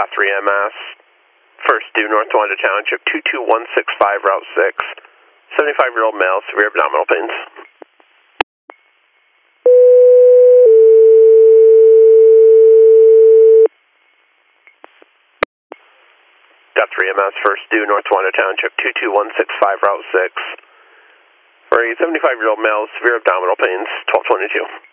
3 MS. First due North Wanda Township, 22165, Route 6. 75-year-old male, severe abdominal pains. Got 3 MS, first due North Wanda Township, 22165, Route 6. For a 75-year-old male, severe abdominal pains, 1222.